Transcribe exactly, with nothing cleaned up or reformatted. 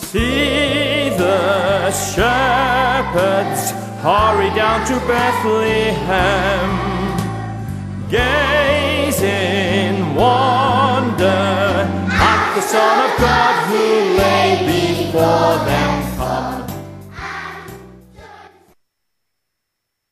See the shepherds hurry down to Bethlehem, gaze in wonder at the Son of God who lay before them.